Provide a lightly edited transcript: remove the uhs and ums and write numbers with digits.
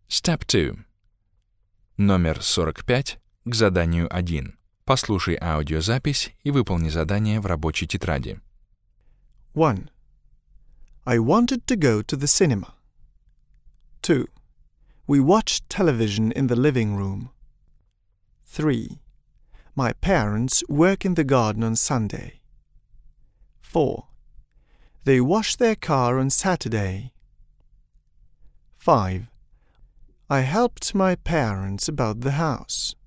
Step 2. Номер 45 к заданию 1. Послушай аудиозапись и выполни задание в рабочей тетради. 1. I wanted to go to the cinema. 2. We watched television in the living room. 3. My parents work in the garden on Sunday. 4. They wash their car on Saturday. 5. I helped my parents about the house.